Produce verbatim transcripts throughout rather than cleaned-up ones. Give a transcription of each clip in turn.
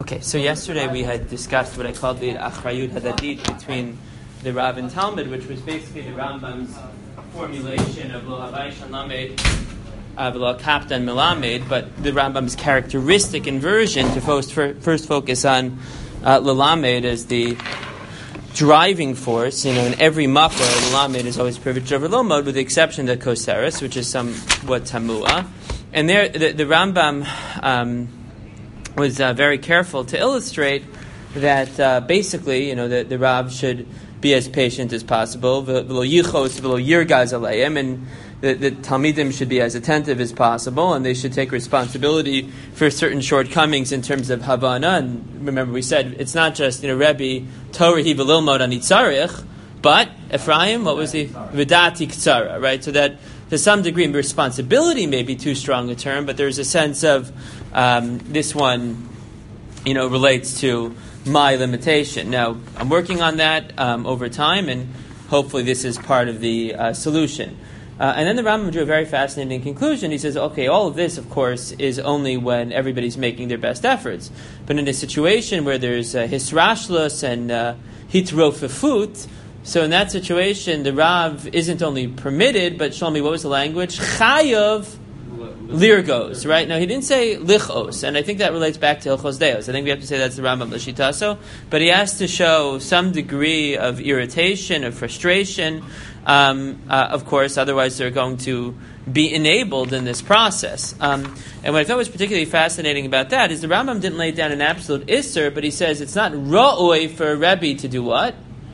Okay, so yesterday we had discussed what I called the Achrayut Hadadit between the Rav and Talmud, which was basically the Rambam's formulation of Lo Havai Shan Lamed, Lo Kaptan Melamed, but the Rambam's characteristic inversion to first, first focus on uh, Lelamed as the driving force. You know, in every makor, Lelamed is always privileged over Lomod, with the exception of Koseres, which is somewhat Tamua. And there, the, the Rambam um, was uh, very careful to illustrate that uh, basically, you know, the, the Rav should be as patient as possible, v'lo yichos, v'lo yirgaz aleim, and the, the Talmidim should be as attentive as possible, and they should take responsibility for certain shortcomings in terms of Havana. And remember, we said it's not just, you know, Rebbe Torah v'lilmod ani tzarich, but Ephraim, what was the V'dati k'tzara, right? So that to some degree, responsibility may be too strong a term, but there's a sense of um, this one, you know, relates to my limitation. Now, I'm working on that um, over time, and hopefully this is part of the uh, solution. Uh, and then the Rambam drew a very fascinating conclusion. He says, okay, all of this, of course, is only when everybody's making their best efforts. But in a situation where there's uh, hisrashlus and uh, hitrofefut, so in that situation, the Rav isn't only permitted, but Shlomi, what was the language? Chayav lirgos, right? Now, he didn't say lichos, and I think that relates back to Hilchos Deos. I think we have to say that's the Rambam L'shitaso, but he has to show some degree of irritation, of frustration, um, uh, of course, otherwise they're going to be enabled in this process. Um, and what I thought was particularly fascinating about that is the Rambam didn't lay down an absolute isser, but he says it's not ra'oi for a Rebbe to do what?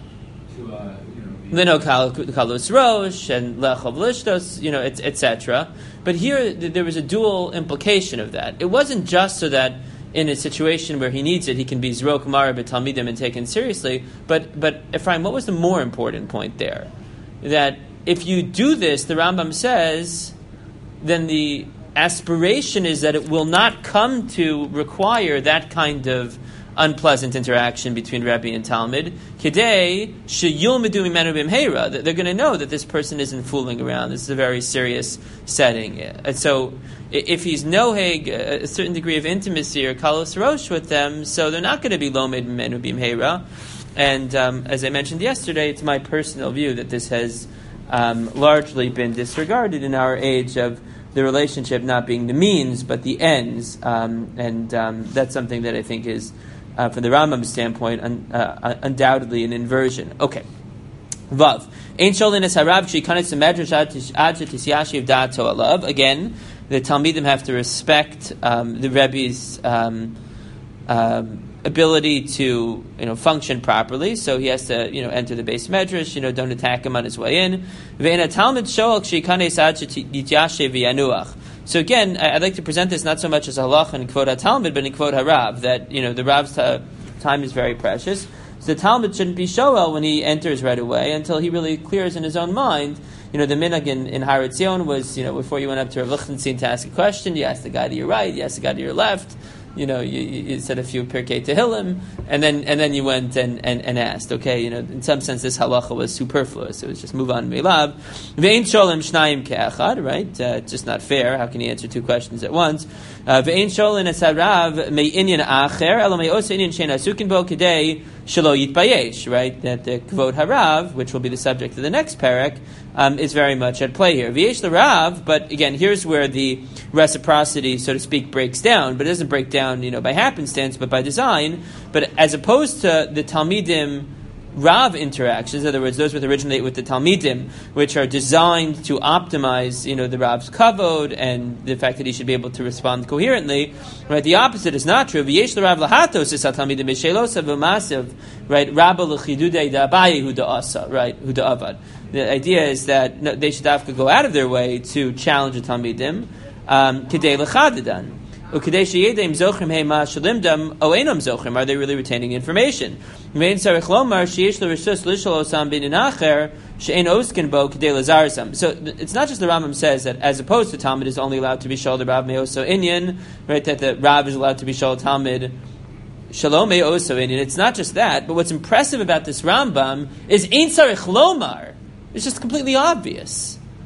Lino kalus rosh and lechov lishtos, you know, et cetera. But here there was a dual implication of that. It wasn't just so that in a situation where he needs it, he can be zrok mara b'talmidim and taken seriously. But but Ephraim, what was the more important point there? That if you do this, the Rambam says, then the aspiration is that it will not come to require that kind of unpleasant interaction between Rebbe and Talmud. Kidei sheyilmedu mimenu b'mheira, that they're going to know that this person isn't fooling around. This is a very serious setting. And so, if he's noheg a certain degree of intimacy or kalos rosh with them, so they're not going to be lomed mimenu b'mheira. And um, as I mentioned yesterday, it's my personal view that this has um, largely been disregarded in our age of the relationship not being the means but the ends, um, and um, that's something that I think is, Uh, from the Rambam's standpoint, un, uh, undoubtedly an inversion. Okay. Vav. Ein sholinas harav k'shikanis medrash ad shetisiyashiv da'ato alav. Again, the Talmidim have to respect um, the Rebbe's um, um, ability to, you know, function properly. So he has to, you know, enter the base medrash. You know, don't attack him on his way in. Ve'ena Talmud shoel k'shikanis ad shetisiyashiv v'yanuach. So again, I'd like to present this not so much as halach and kvod ha-Talmud, but in kvod ha-Rav, that, you know, the Rav's t- time is very precious. So the Talmud shouldn't be shoel when he enters right away until he really clears in his own mind. You know, the minhag in, in Har Etzion was, you know, before you went up to Rav Lichtenstein to ask a question, you asked the guy to your right, you asked the guy to your left. You know, you, you said a few Pirkei Tehillim, and then and then you went and, and, and asked. Okay, you know, in some sense, this halacha was superfluous. It was just move on, meilav. Ve'ein sholem shnayim ke'achad, right? Uh, it's just not fair. How can you answer two questions at once? Ve'ein sholem esarav me'inyan acher elo me'osa inyan shein asukin bo kedei shelo yitbayesh, right? That the kvod harav, which will be the subject of the next parak, um, is very much at play here. V'yesh l'rav, but again, here's where the reciprocity, so to speak, breaks down, but it doesn't break down, you know, by happenstance, but by design. But as opposed to the Talmidim Rav interactions, in other words, those which originate with the Talmidim, which are designed to optimize, you know, the Rav's kavod and the fact that he should be able to respond coherently, right? The opposite is not true. V'yesh l'Rav lahatos is Talmidim b'shelos v'masav, right? Rabba l'chidudei da'abayi hu da'asa, right? Hu da'avad. The idea is that no, they should have to go out of their way to challenge the Talmidim. Um, Kedei l'chadadan. Ukedei sheyedim zochrim hema shalimdam o einam zochrim. Are they really retaining information? Vein sarich lomar sheyesh l'rishus lishol osam bin inacher she'ein oskin bo kedei lazarsam. So it's not just the Rambam says that as opposed to Talmud is only allowed to be shol the Rav me'oso inyan, right? That the Rav is allowed to be shol Talmud shalom me'oso inyan. It's not just that, but what's impressive about this Rambam is ein sarich lomar. It's just completely obvious.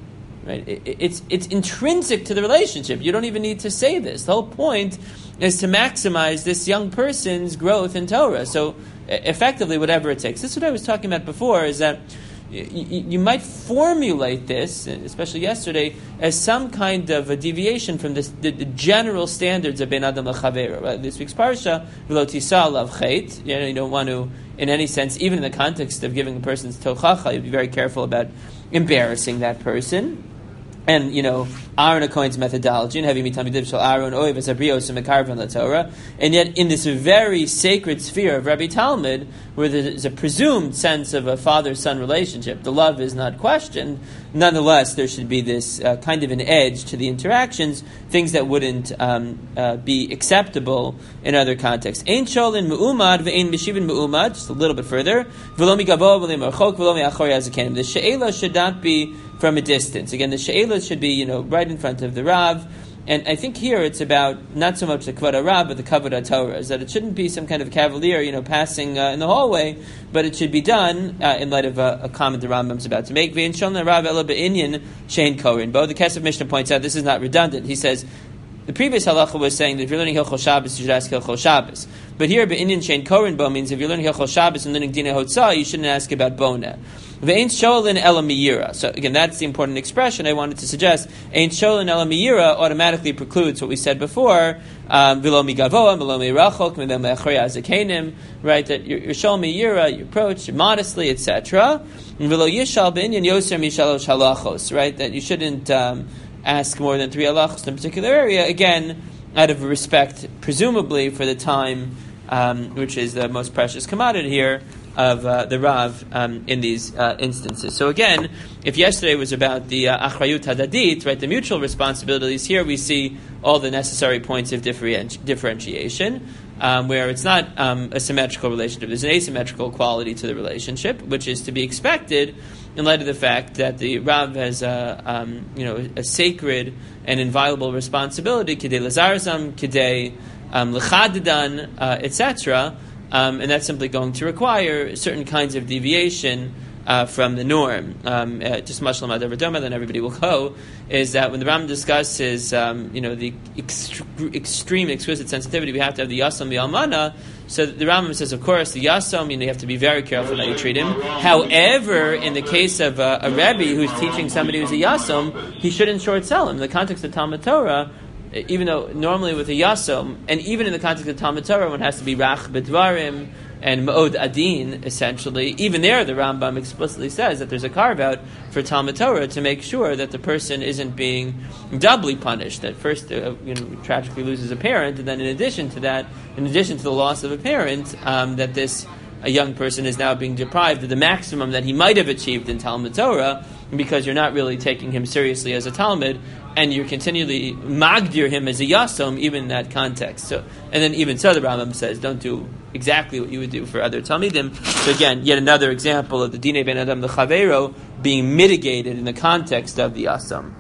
Right? It, it's it's intrinsic to the relationship. You don't even need to say this. The whole point is to maximize this young person's growth in Torah. So effectively, whatever it takes. This is what I was talking about before, is that you, you might formulate this, especially yesterday, as some kind of a deviation from this, the, the general standards of Ben Adam L'Chavera. Right? This week's parsha, V'lo tisa lav chet. You know, you don't want to, in any sense, even in the context of giving a person's tochacha, you'd be very careful about embarrassing that person. And, you know, Aaron Cohen's methodology, and having mitamidib shel Aaron oiv as abrios and mekarvan la Torah, and yet in this very sacred sphere of Rabbi Talmud, where there's a presumed sense of a father-son relationship, the love is not questioned. Nonetheless, there should be this uh, kind of an edge to the interactions, things that wouldn't um, uh, be acceptable in other contexts. Ein sholin me'umad ve'ein meshivin me'umad. Just a little bit further. V'lo migavo v'lo marchok v'lo me'achor yazakenim. The she'ela should not be from a distance. Again, the she'ela should be, you know, right in front of the Rav. And I think here it's about not so much the Kvod HaRav, but the Kavod HaTorah, is that it shouldn't be some kind of cavalier, you know, passing uh, in the hallway, but it should be done uh, in light of a, a comment the Rambam's about to make. Ve'in shon Rav ela be'inyan shein korin bo. The Kesef Mishnah points out this is not redundant. He says, the previous halacha was saying that if you're learning Hilchos Shabbos, you should ask Hilchos Shabbos. But here, be'inyan shein korin bo means if you're learning Hilchos Shabbos and learning Dinei Hotzah, you shouldn't ask about Bona. Ve'ein sholin ela miyira. So again, that's the important expression I wanted to suggest. Ein sholin ela miyira automatically precludes what we said before. V'lo migavoa, v'lo mirachok, v'lo me'achor yazakenim. Right, that you're, you're shol miyira, you approach modestly, et cetera. V'lo yishal b'inyan yoser mishalosh halachos. Right, that you shouldn't um, ask more than three halachos in a particular area. Again, out of respect, presumably for the time, um, which is the most precious commodity here, of uh, the Rav um, in these uh, instances. So again, if yesterday was about the uh, achrayut hadadit, right, the mutual responsibilities, here we see all the necessary points of differenti- differentiation, um, where it's not um, a symmetrical relationship. There's an asymmetrical quality to the relationship, which is to be expected in light of the fact that the Rav has a, um, you know, a sacred and inviolable responsibility, kidei lazarzam, kidei um, l'chadidan, uh, et cetera, Um, and that's simply going to require certain kinds of deviation uh, from the norm. Um, uh, just much lamad averdoma, then everybody will go. Is that when the Ram discusses, um, you know, the ext- extreme, exquisite sensitivity, we have to have the yasam, the almana. So the Rambam says, of course, the yasam, you know, you have to be very careful how you treat him. However, in the case of uh, a rebbe who's teaching somebody who's a yasam, he shouldn't short sell him. In the context of Talmud Torah, even though normally with a yasom, and even in the context of Talmud Torah, one has to be rach bedvarim and ma'od adin, essentially. Even there, the Rambam explicitly says that there's a carve-out for Talmud Torah to make sure that the person isn't being doubly punished. That first, uh, you know, tragically loses a parent, and then in addition to that, in addition to the loss of a parent, um, that this a young person is now being deprived of the maximum that he might have achieved in Talmud Torah, because you're not really taking him seriously as a Talmud, and you're continually magdir him as a yasom, even in that context. So, and then even so, the Rambam says, don't do exactly what you would do for other Talmidim. So again, yet another example of the Dinei Ben Adam L'Chavero being mitigated in the context of the yasom.